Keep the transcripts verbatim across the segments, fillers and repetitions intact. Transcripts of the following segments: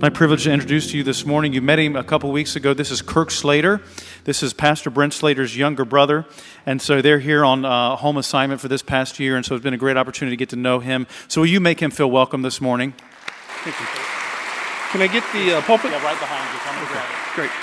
My privilege to introduce to you this morning. You met him a couple weeks ago. This is Kirk Slater. This is Pastor Brent Slater's younger brother. And so they're here on uh, home assignment for this past year. And so it's been a great opportunity to get to know him. So will you make him feel welcome this morning? Thank you. Can I get the uh, pulpit? Yeah, right behind you. Come and grab it. Great.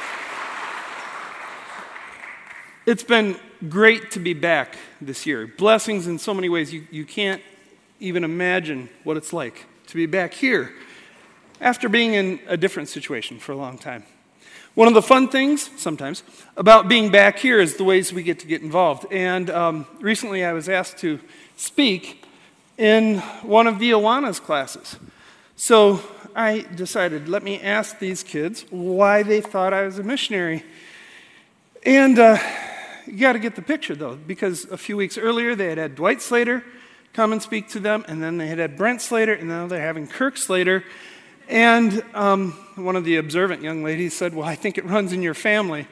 It's been great to be back this year. Blessings in so many ways. You, you can't even imagine what it's like to be back here after being in a different situation for a long time. One of the fun things, sometimes, about being back here is the ways we get to get involved. And um, recently I was asked to speak in one of the Awana's classes. So I decided, let me ask these kids why they thought I was a missionary. And uh, you got to get the picture, though, because a few weeks earlier they had had Dwight Slater come and speak to them, and then they had had Brent Slater, and now they're having Kirk Slater. And um, one of the observant young ladies said, well, I think it runs in your family.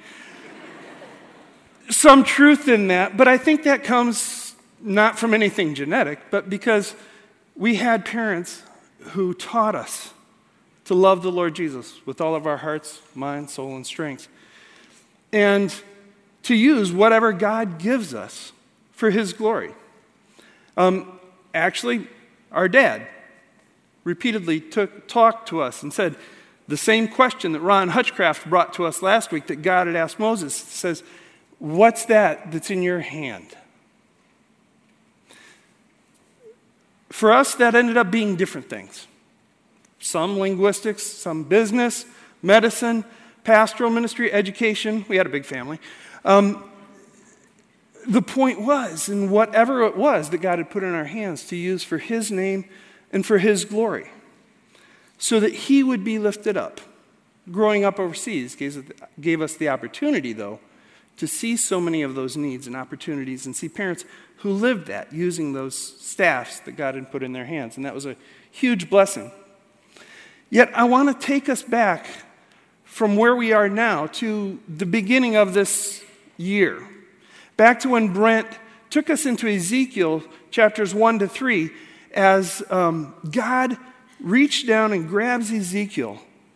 Some truth in that, but I think that comes not from anything genetic, but because we had parents who taught us to love the Lord Jesus with all of our hearts, mind, soul, and strength, and to use whatever God gives us for His glory. Um, actually, our dad repeatedly took, talked to us and said the same question that Ron Hutchcraft brought to us last week that God had asked Moses. It says, what's that that's in your hand? For us, that ended up being different things. Some linguistics, some business, medicine, pastoral ministry, education. We had a big family. Um, the point was, in whatever it was that God had put in our hands to use for His name and for His glory, so that He would be lifted up. Growing up overseas gave, gave us the opportunity, though, to see so many of those needs and opportunities and see parents who lived that, using those staffs that God had put in their hands. And that was a huge blessing. Yet I want to take us back from where we are now to the beginning of this year. Back to when Brent took us into Ezekiel chapters one to three, as um, God reached down and grabs Ezekiel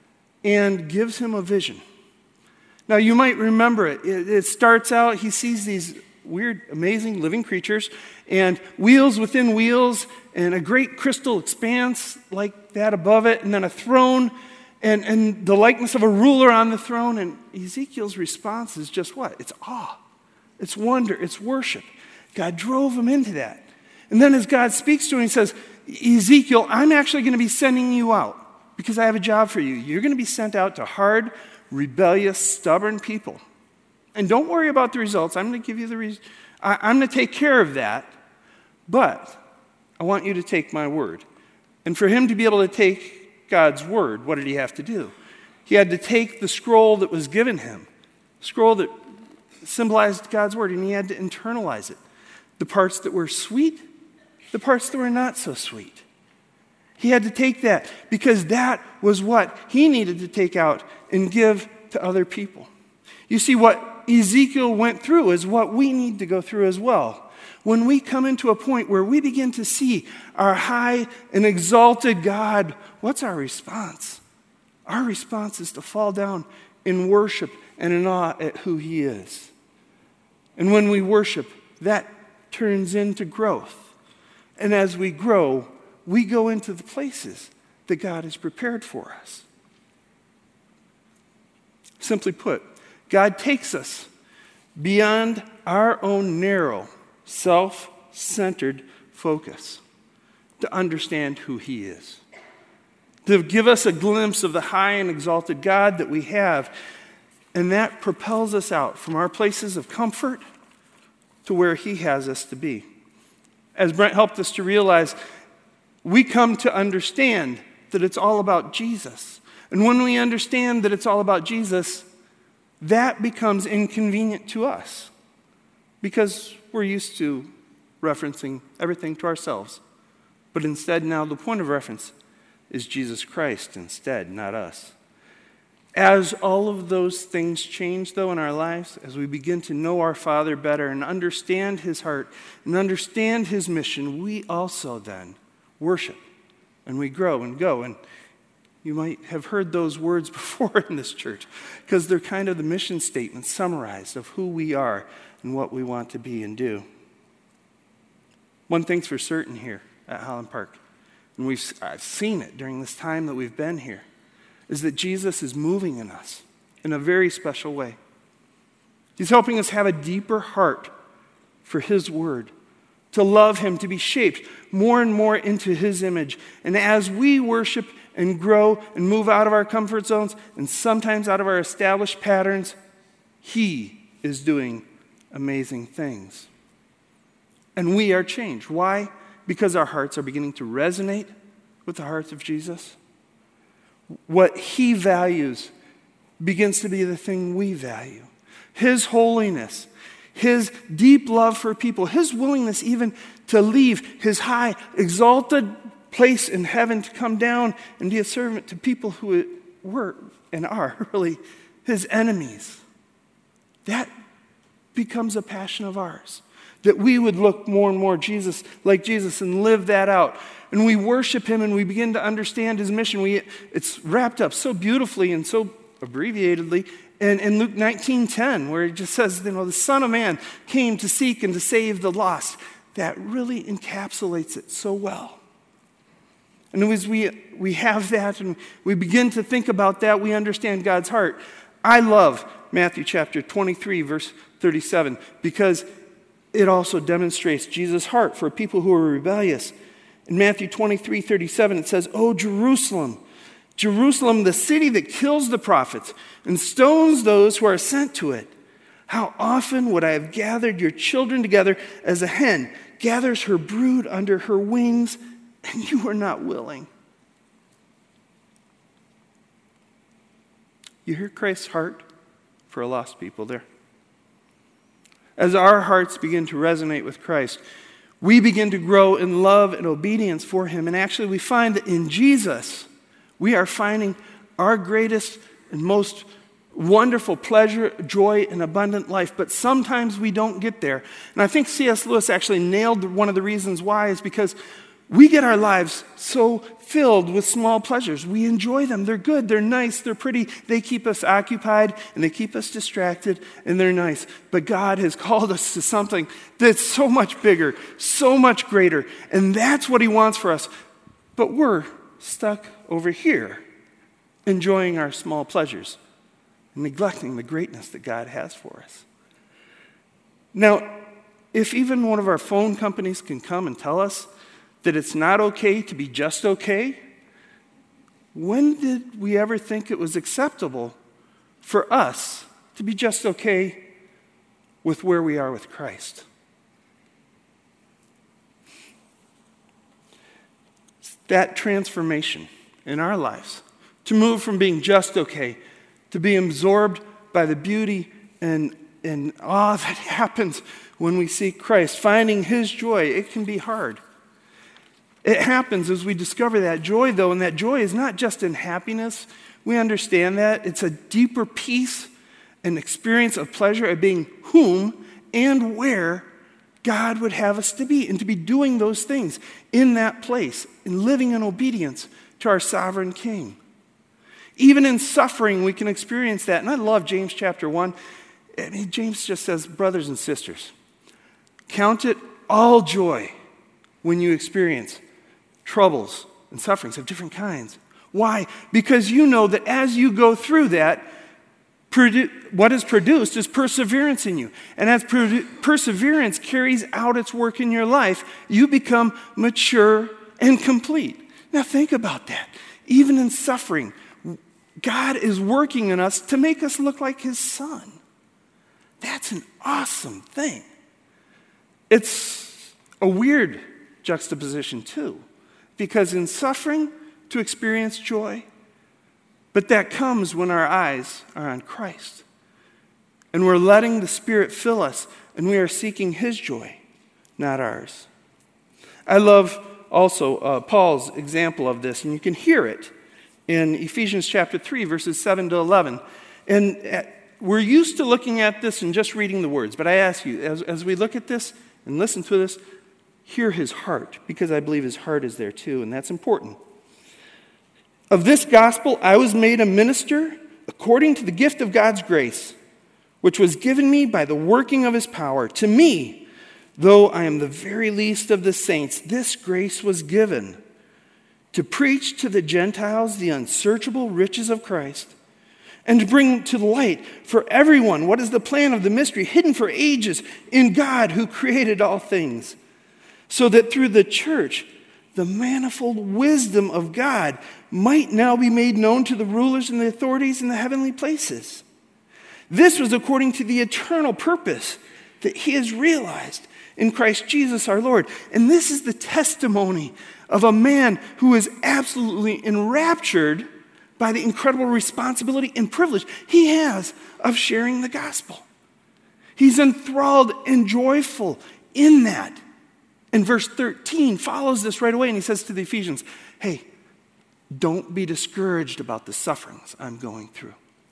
and gives him a vision. Now, you might remember it. It, it starts out, he sees these weird, amazing living creatures and wheels within wheels and a great crystal expanse like that above it, and then a throne and, and the likeness of a ruler on the throne. And Ezekiel's response is just what? It's awe. It's wonder. It's worship. God drove him into that. And then as God speaks to him, He says, Ezekiel, I'm actually going to be sending you out because I have a job for you. You're going to be sent out to hard, rebellious, stubborn people. And don't worry about the results. I'm going to give you the re- I- I'm going to take care of that. But I want you to take my word. And for him to be able to take God's word, what did he have to do? He had to take the scroll that was given him, scroll that symbolized God's word, and he had to internalize it. The parts that were sweet, the parts that were not so sweet. He had to take that because that was what he needed to take out and give to other people. You see, what Ezekiel went through is what we need to go through as well. When we come into a point where we begin to see our high and exalted God, what's our response? Our response is to fall down in worship and in awe at who He is. And when we worship, that turns into growth. And as we grow, we go into the places that God has prepared for us. Simply put, God takes us beyond our own narrow, self-centered focus to understand who He is, to give us a glimpse of the high and exalted God that we have, and that propels us out from our places of comfort to where He has us to be. As Brent helped us to realize, we come to understand that it's all about Jesus. And when we understand that it's all about Jesus, that becomes inconvenient to us because we're used to referencing everything to ourselves. But instead now the point of reference is Jesus Christ instead, not us. As all of those things change, though, in our lives, as we begin to know our Father better and understand His heart and understand His mission, we also then worship and we grow and go. And You might have heard those words before in this church because they're kind of the mission statement summarized of who we are and what we want to be and do. One thing's for certain here at Highland Park, and we've I've seen it during this time that we've been here, is that Jesus is moving in us in a very special way. He's helping us have a deeper heart for His Word, to love Him, to be shaped more and more into His image. And as we worship and grow and move out of our comfort zones and sometimes out of our established patterns, He is doing amazing things. And we are changed. Why? Because our hearts are beginning to resonate with the hearts of Jesus. What He values begins to be the thing we value. His holiness, His deep love for people, His willingness even to leave His high, exalted place in heaven to come down and be a servant to people who were and are really His enemies. That becomes a passion of ours, that we would look more and more Jesus like Jesus and live that out. And we worship Him and we begin to understand His mission. We, it's wrapped up so beautifully and so abbreviatedly in, in Luke nineteen ten, where it just says, you know, the Son of Man came to seek and to save the lost. That really encapsulates it so well. And as we, we have that and we begin to think about that, we understand God's heart. I love Matthew chapter twenty-three, verse thirty-seven, because it also demonstrates Jesus' heart for people who are rebellious. In Matthew twenty-three, thirty-seven, it says, "O Jerusalem, Jerusalem, the city that kills the prophets and stones those who are sent to it. How often would I have gathered your children together as a hen gathers her brood under her wings, and you were not willing." You hear Christ's heart for a lost people there. As our hearts begin to resonate with Christ, we begin to grow in love and obedience for Him. And actually we find that in Jesus, we are finding our greatest and most wonderful pleasure, joy, and abundant life. But sometimes we don't get there. And I think C S Lewis actually nailed one of the reasons why is because we get our lives so filled with small pleasures. We enjoy them. They're good. They're nice. They're pretty. They keep us occupied and they keep us distracted and they're nice. But God has called us to something that's so much bigger, so much greater. And that's what He wants for us. But we're stuck over here enjoying our small pleasures and neglecting the greatness that God has for us. Now, if even one of our phone companies can come and tell us that it's not okay to be just okay, when did we ever think it was acceptable for us to be just okay with where we are with Christ? That transformation in our lives, to move from being just okay to be absorbed by the beauty and, and awe that happens when we seek Christ, finding His joy, it can be hard. It happens as we discover that joy, though, and that joy is not just in happiness. We understand that. It's a deeper peace, an experience of pleasure of being whom and where God would have us to be, and to be doing those things in that place, and living in obedience to our sovereign King. Even in suffering, we can experience that. And I love James chapter one. I mean, James just says, brothers and sisters, count it all joy when you experience troubles and sufferings of different kinds. Why? Because you know that as you go through that, produ- what is produced is perseverance in you. And as per- perseverance carries out its work in your life, you become mature and complete. Now think about that. Even in suffering, God is working in us to make us look like His Son. That's an awesome thing. It's a weird juxtaposition too, because in suffering to experience joy, but that comes when our eyes are on Christ and we're letting the Spirit fill us and we are seeking His joy, not ours. I love also uh, Paul's example of this, and you can hear it in Ephesians chapter three, verses seven to eleven. And uh, we're used to looking at this and just reading the words, but I ask you, as, as we look at this and listen to this, hear his heart, because I believe his heart is there too, and that's important. Of this gospel I was made a minister according to the gift of God's grace, which was given me by the working of his power. To me, though I am the very least of the saints, this grace was given to preach to the Gentiles the unsearchable riches of Christ, and to bring to light for everyone what is the plan of the mystery hidden for ages in God who created all things, so that through the church the manifold wisdom of God might now be made known to the rulers and the authorities in the heavenly places. This was according to the eternal purpose that he has realized in Christ Jesus our Lord. And this is the testimony of a man who is absolutely enraptured by the incredible responsibility and privilege he has of sharing the gospel. He's enthralled and joyful in that. And verse thirteen follows this right away, and he says to the Ephesians, hey, don't be discouraged about the sufferings I'm going through.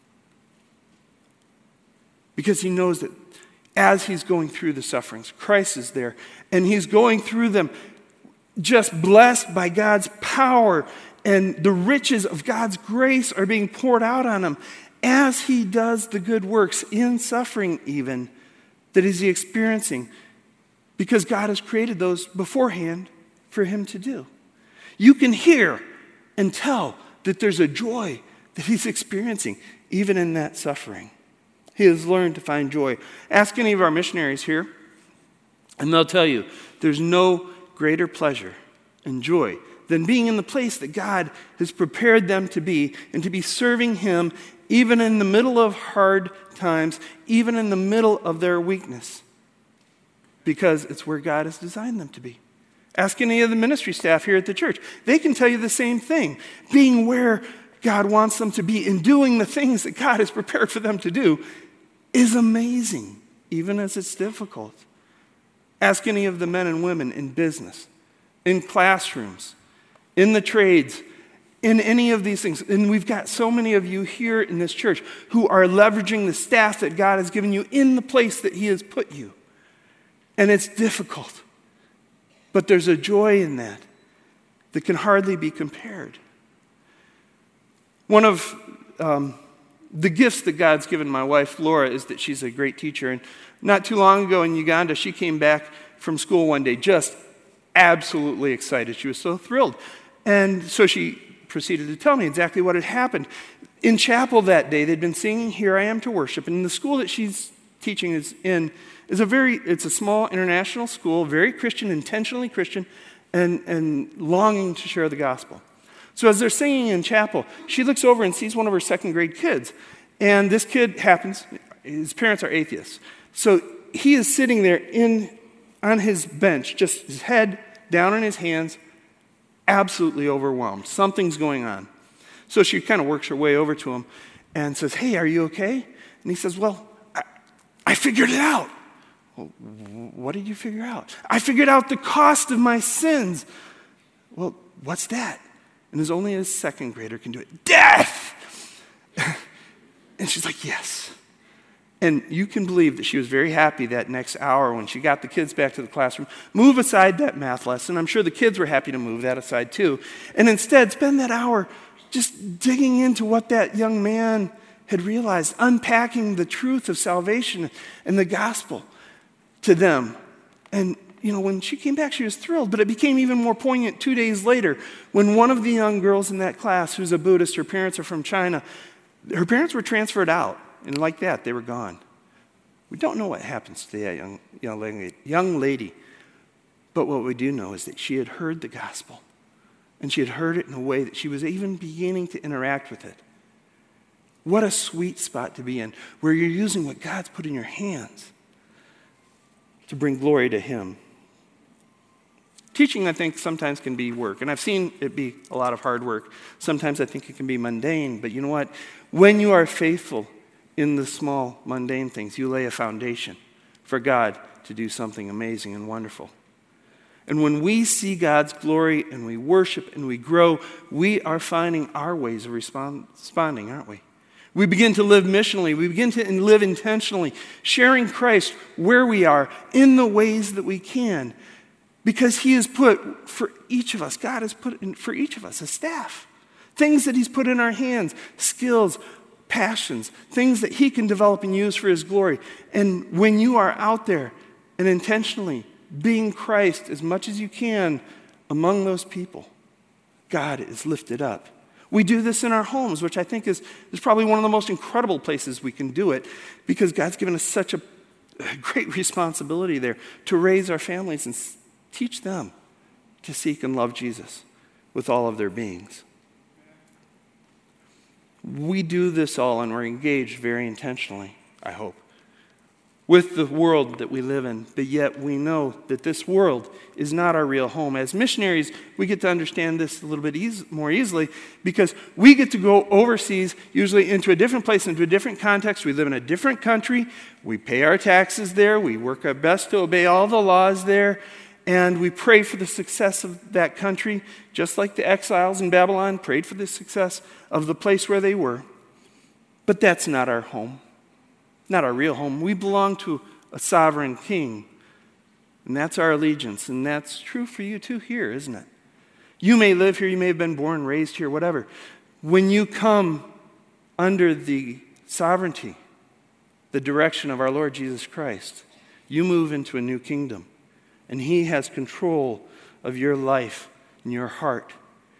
Because he knows that as he's going through the sufferings, Christ is there, and he's going through them just blessed by God's power, and the riches of God's grace are being poured out on him as he does the good works in suffering even that is he experiencing, because God has created those beforehand for him to do. You can hear and tell that there's a joy that he's experiencing even in that suffering. He has learned to find joy. Ask any of our missionaries here, and they'll tell you there's no greater pleasure and joy than being in the place that God has prepared them to be, and to be serving him even in the middle of hard times, even in the middle of their weakness, because it's where God has designed them to be. Ask any of the ministry staff here at the church. They can tell you the same thing. Being where God wants them to be and doing the things that God has prepared for them to do is amazing, even as it's difficult. Ask any of the men and women in business, in classrooms, in the trades, in any of these things. And we've got so many of you here in this church who are leveraging the staff that God has given you in the place that he has put you. And it's difficult. But there's a joy in that that can hardly be compared. One of um, the gifts that God's given my wife, Laura, is that she's a great teacher. And not too long ago in Uganda, she came back from school one day just absolutely excited. She was so thrilled. And so she proceeded to tell me exactly what had happened. In chapel that day, they'd been singing Here I Am to Worship. And the school that she's teaching is in is a very, it's a small international school, very Christian, intentionally Christian, and, and longing to share the gospel. So as they're singing in chapel, she looks over and sees one of her second grade kids. And this kid happens, his parents are atheists. So he is sitting there in on his bench, just his head down in his hands, absolutely overwhelmed. Something's going on. So she kind of works her way over to him and says, hey, are you okay? And he says, well, I, I figured it out. Well, what did you figure out? I figured out the cost of my sins. Well, what's that? And as only a second grader can do it. Death! And she's like, yes. And you can believe that she was very happy that next hour when she got the kids back to the classroom. Move aside that math lesson. I'm sure the kids were happy to move that aside too. And instead, spend that hour just digging into what that young man had realized, unpacking the truth of salvation and the gospel to them. And, you know, when she came back, she was thrilled. But it became even more poignant two days later when one of the young girls in that class, who's a Buddhist, her parents are from China, her parents were transferred out. And like that, they were gone. We don't know what happens to that young, young, lady, young lady. But what we do know is that she had heard the gospel. And she had heard it in a way that she was even beginning to interact with it. What a sweet spot to be in, where you're using what God's put in your hands to bring glory to him. Teaching, I think, sometimes can be work. And I've seen it be a lot of hard work. Sometimes I think it can be mundane. But you know what? When you are faithful in the small, mundane things, you lay a foundation for God to do something amazing and wonderful. And when we see God's glory and we worship and we grow, we are finding our ways of respond, responding, aren't we? We begin to live missionally. We begin to live intentionally, sharing Christ where we are in the ways that we can. Because he has put for each of us, God has put in for each of us a staff Things that he's put in our hands, skills, passions, things that he can develop and use for his glory. And when you are out there and intentionally being Christ as much as you can among those people, God is lifted up. We do this in our homes, which I think is, is probably one of the most incredible places we can do it, because God's given us such a, a great responsibility there to raise our families and s- teach them to seek and love Jesus with all of their beings. We do this all, and we're engaged very intentionally, I hope, with the world that we live in, but yet we know that this world is not our real home. As missionaries, we get to understand this a little bit eas- more easily, because we get to go overseas, usually into a different place, into a different context. We live in a different country. We pay our taxes there. We work our best to obey all the laws there. And we pray for the success of that country, just like the exiles in Babylon prayed for the success of the place where they were. But that's not our home. Not our real home. We belong to a sovereign king. And that's our allegiance. And that's true for you too here, isn't it? You may live here, you may have been born, raised here, whatever. When you come under the sovereignty, the direction of our Lord Jesus Christ, you move into a new kingdom. And he has control of your life and your heart.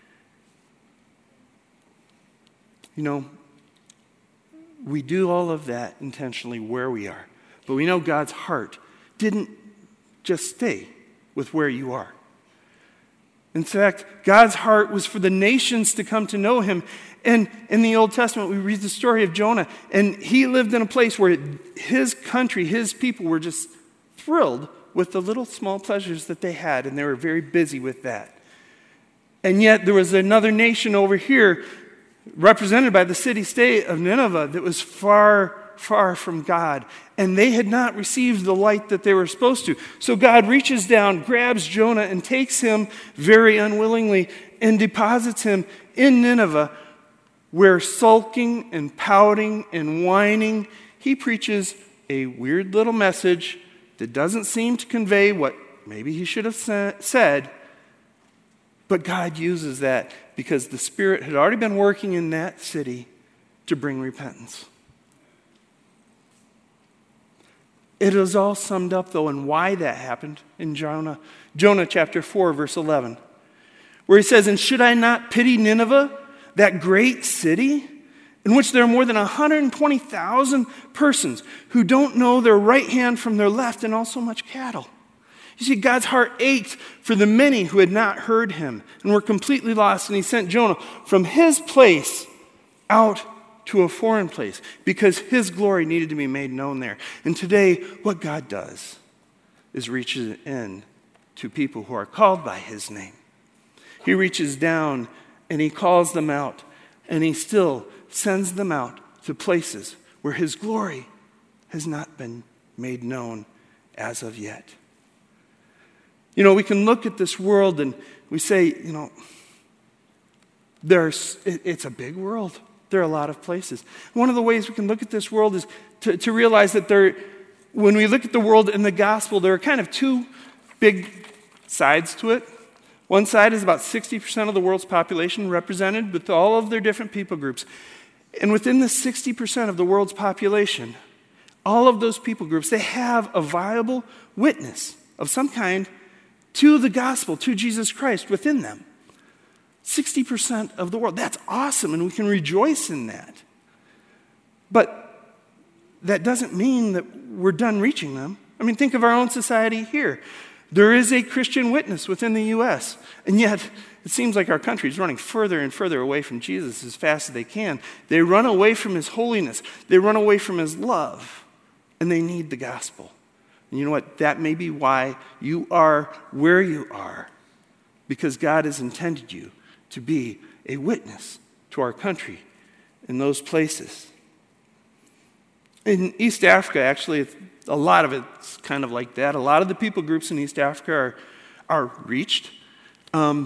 You know, we do all of that intentionally where we are. But we know God's heart didn't just stay with where you are. In fact, God's heart was for the nations to come to know him. And in the Old Testament, we read the story of Jonah. And he lived in a place where his country, his people were just thrilled with the little small pleasures that they had. And they were very busy with that. And yet there was another nation over here, represented by the city-state of Nineveh, that was far, far from God. And they had not received the light that they were supposed to. So God reaches down, grabs Jonah, and takes him very unwillingly and deposits him in Nineveh, where sulking and pouting and whining, he preaches a weird little message that doesn't seem to convey what maybe he should have sa- said. But God uses that because the Spirit had already been working in that city to bring repentance. It is all summed up, though, in why that happened in Jonah, Jonah chapter four, verse eleven, where he says, "And should I not pity Nineveh, that great city, in which there are more than one hundred twenty thousand persons who don't know their right hand from their left, and also much cattle?" You see, God's heart ached for the many who had not heard him and were completely lost, and he sent Jonah from his place out to a foreign place because his glory needed to be made known there. And today, what God does is reaches in to people who are called by his name. He reaches down and he calls them out, and he still sends them out to places where his glory has not been made known as of yet. You know, we can look at this world and we say, you know, there's it, it's a big world. There are a lot of places. One of the ways we can look at this world is to, to realize that there, when we look at the world in the gospel, there are kind of two big sides to it. One side is about sixty percent of the world's population represented with all of their different people groups. And within the sixty percent of the world's population, all of those people groups, they have a viable witness of some kind to the gospel, to Jesus Christ within them. sixty percent of the world. That's awesome, and we can rejoice in that. But that doesn't mean that we're done reaching them. I mean, think of our own society here. There is a Christian witness within the U S, and yet it seems like our country is running further and further away from Jesus as fast as they can. They run away from his holiness. They run away from his love, and they need the gospel. And you know what? That may be why you are where you are, because God has intended you to be a witness to our country in those places. In East Africa, actually, a lot of it's kind of like that. A lot of the people groups in East Africa are, are reached. Um,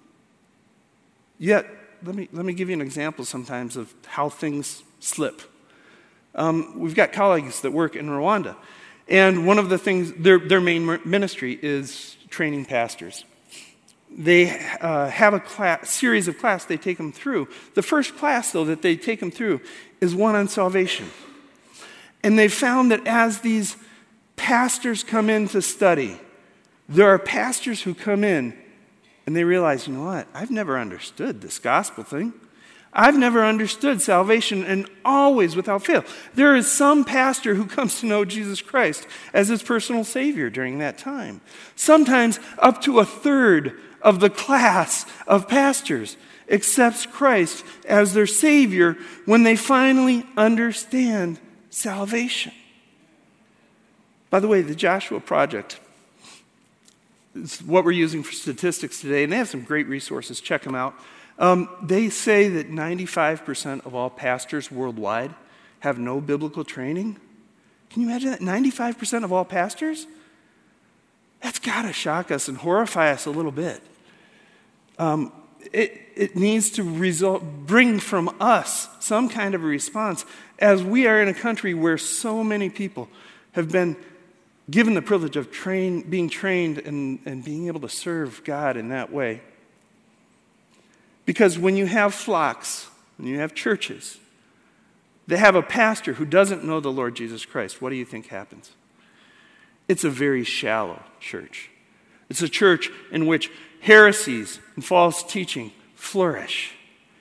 yet, let me, let me give you an example sometimes of how things slip. Um, we've got colleagues that work in Rwanda. And one of the things, their, their main ministry is training pastors. they uh, have a class, series of class they take them through. The first class, though, that they take them through is one on salvation. And they found that as these pastors come in to study, there are pastors who come in and they realize, you know what, I've never understood this gospel thing. I've never understood salvation, and always without fail, there is some pastor who comes to know Jesus Christ as his personal Savior during that time. Sometimes up to a third of the class of pastors accepts Christ as their Savior when they finally understand salvation. By the way, the Joshua Project is what we're using for statistics today, and they have some great resources. Check them out. Um, they say that ninety-five percent of all pastors worldwide have no biblical training. Can you imagine that? ninety-five percent of all pastors? That's got to shock us and horrify us a little bit. Um, it, it needs to result, bring from us some kind of a response, as we are in a country where so many people have been given the privilege of train, being trained and, and being able to serve God in that way. Because when you have flocks, when you have churches, they have a pastor who doesn't know the Lord Jesus Christ, what do you think happens? It's a very shallow church. It's a church in which heresies and false teaching flourish.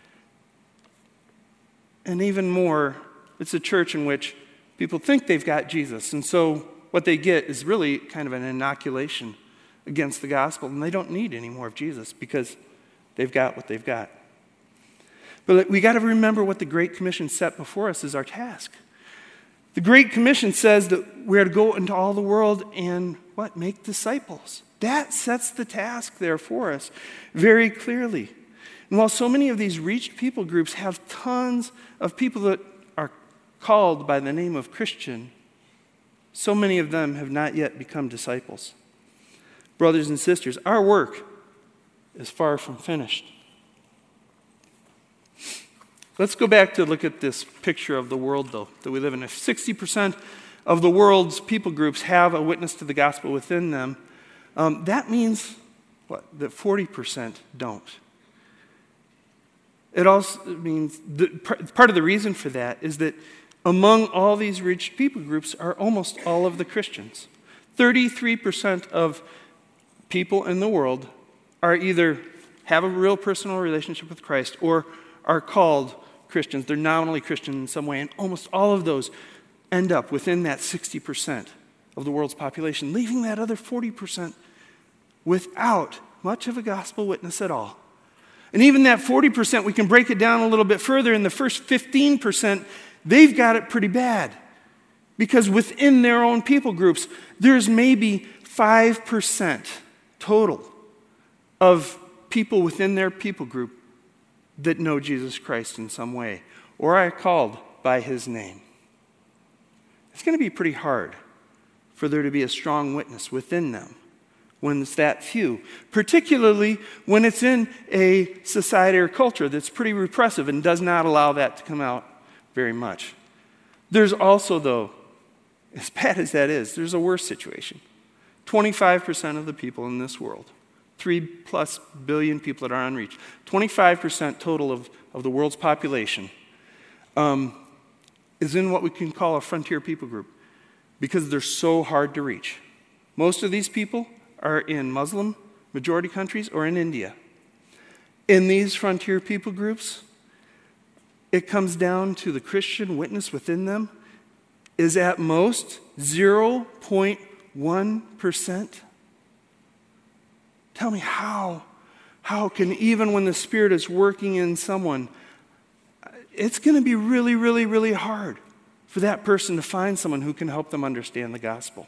And even more, it's a church in which people think they've got Jesus, and so what they get is really kind of an inoculation against the gospel, and they don't need any more of Jesus because they've got what they've got. But we got to remember what the Great Commission set before us is our task. The Great Commission says that we're to go into all the world and what? Make disciples. That sets the task there for us very clearly. And while so many of these reached people groups have tons of people that are called by the name of Christian, so many of them have not yet become disciples. Brothers and sisters, our work is far from finished. Let's go back to look at this picture of the world, though, that we live in. If sixty percent of the world's people groups have a witness to the gospel within them, um, that means, what, that forty percent don't. It also means, that part of the reason for that is that among all these reached people groups are almost all of the Christians. thirty-three percent of people in the world are either have a real personal relationship with Christ or are called Christians. They're nominally Christian in some way, and almost all of those end up within that sixty percent of the world's population, leaving that other forty percent without much of a gospel witness at all. And even that forty percent, we can break it down a little bit further. In the first fifteen percent, they've got it pretty bad. Because within their own people groups, there's maybe five percent total of people within their people group that know Jesus Christ in some way or are called by his name. It's going to be pretty hard for there to be a strong witness within them when it's that few, particularly when it's in a society or culture that's pretty repressive and does not allow that to come out very much. There's also, though, as bad as that is, there's a worse situation. twenty-five percent of the people in this world, three plus billion people that are unreached, twenty-five percent total of, of the world's population um, is in what we can call a frontier people group because they're so hard to reach. Most of these people are in Muslim majority countries or in India. In these frontier people groups, it comes down to the Christian witness within them is at most zero point one percent. Tell me how, how can, even when the Spirit is working in someone, it's going to be really, really, really hard for that person to find someone who can help them understand the gospel.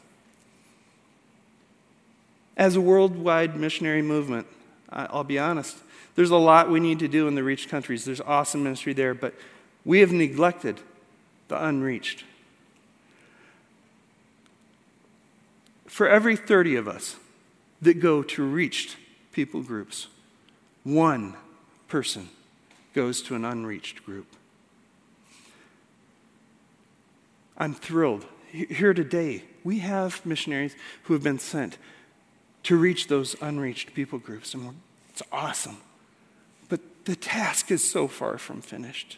As a worldwide missionary movement, I'll be honest, there's a lot we need to do in the reached countries. There's awesome ministry there, but we have neglected the unreached. For every thirty of us that go to reached people groups, one person goes to an unreached group. I'm thrilled. Here today, we have missionaries who have been sent to reach those unreached people groups, and we're It's awesome. But the task is so far from finished.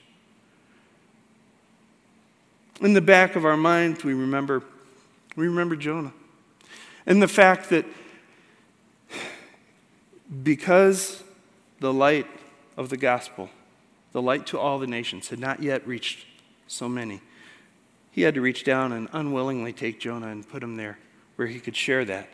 In the back of our minds, we remember, we remember Jonah. And the fact that because the light of the gospel, the light to all the nations, had not yet reached so many, he had to reach down and unwillingly take Jonah and put him there where he could share that.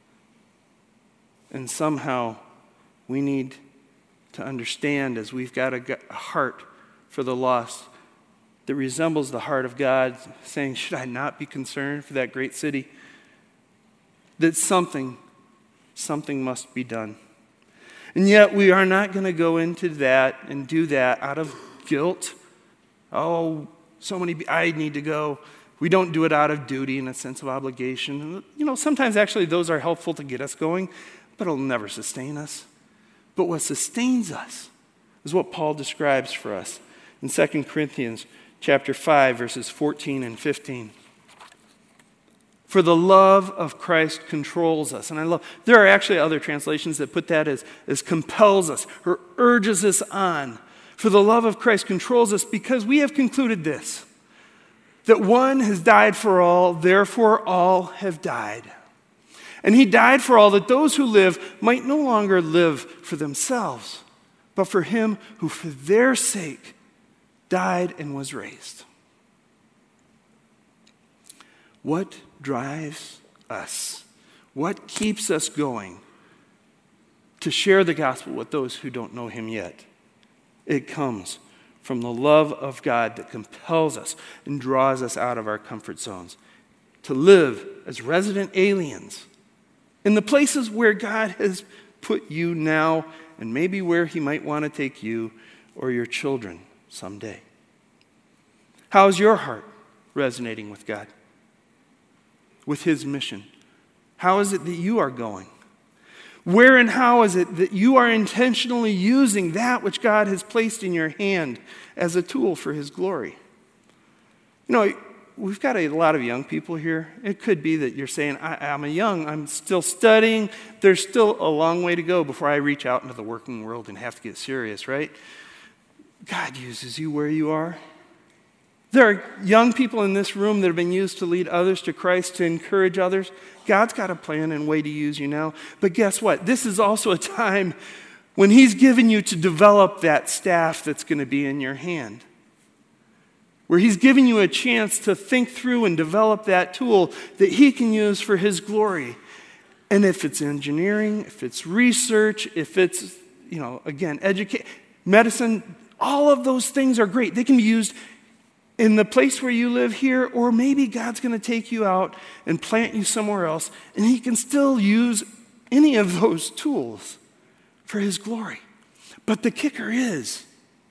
And somehow we need to understand, as we've got a heart for the lost that resembles the heart of God, saying, should I not be concerned for that great city? That something, something must be done. And yet we are not going to go into that and do that out of guilt. Oh, so many, I need to go. We don't do it out of duty and a sense of obligation. You know, sometimes actually those are helpful to get us going, but it'll never sustain us. But what sustains us is what Paul describes for us in Second Corinthians chapter five, verses fourteen and fifteen. For the love of Christ controls us. And I love, there are actually other translations that put that as, as compels us or urges us on. For the love of Christ controls us because we have concluded this, that one has died for all, therefore all have died. And he died for all, that those who live might no longer live for themselves, but for him who for their sake died and was raised. What drives us? What keeps us going to share the gospel with those who don't know him yet? It comes from the love of God that compels us and draws us out of our comfort zones to live as resident aliens in the places where God has put you now and maybe where he might want to take you or your children someday. How is your heart resonating with God? With his mission? How is it that you are going? Where and how is it that you are intentionally using that which God has placed in your hand as a tool for his glory? You know, we've got a lot of young people here. It could be that you're saying, I, I'm a young, I'm still studying. There's still a long way to go before I reach out into the working world and have to get serious, right? God uses you where you are. There are young people in this room that have been used to lead others to Christ, to encourage others. God's got a plan and way to use you now. But guess what? This is also a time when he's given you to develop that staff that's going to be in your hand. Where he's giving you a chance to think through and develop that tool that he can use for his glory. And if it's engineering, if it's research, if it's, you know, again, education, medicine, all of those things are great. They can be used in the place where you live here, or maybe God's going to take you out and plant you somewhere else, and he can still use any of those tools for his glory. But the kicker is,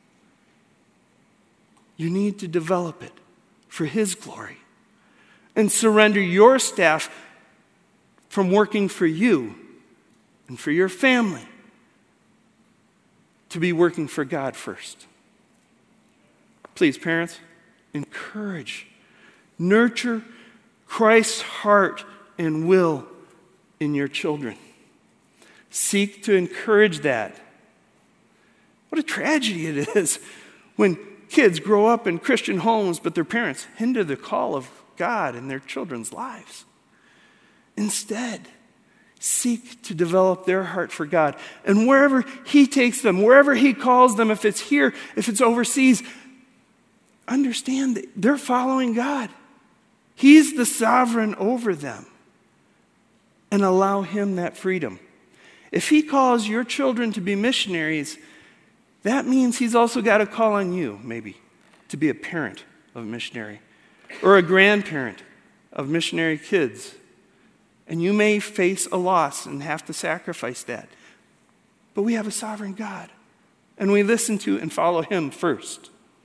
you need to develop it for his glory and surrender your staff from working for you and for your family to be working for God first. Please, parents, encourage, nurture Christ's heart and will in your children. Seek to encourage that. What a tragedy it is when kids grow up in Christian homes, but their parents hinder the call of God in their children's lives. Instead, seek to develop their heart for God. And wherever he takes them, wherever he calls them, if it's here, if it's overseas, understand that they're following God. He's the sovereign over them. And allow him that freedom. If he calls your children to be missionaries, that means he's also got a call on you, maybe, to be a parent of a missionary or a grandparent of missionary kids. And you may face a loss and have to sacrifice that. But we have a sovereign God, and we listen to and follow him first.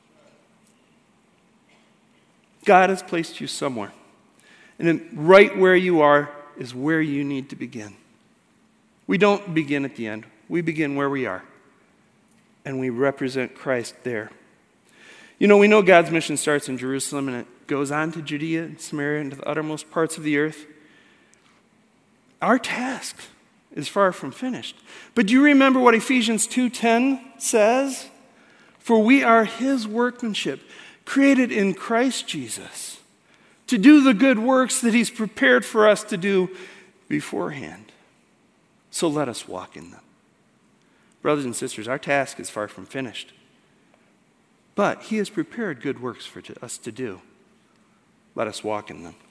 God has placed you somewhere. And then right where you are is where you need to begin. We don't begin at the end. We begin where we are. And we represent Christ there. You know, we know God's mission starts in Jerusalem and it goes on to Judea and Samaria and to the uttermost parts of the earth. Our task is far from finished. But do you remember what Ephesians two ten says? For we are his workmanship, created in Christ Jesus, to do the good works that he's prepared for us to do beforehand. So let us walk in them. Brothers and sisters, our task is far from finished. But he has prepared good works for us to do. Let us walk in them.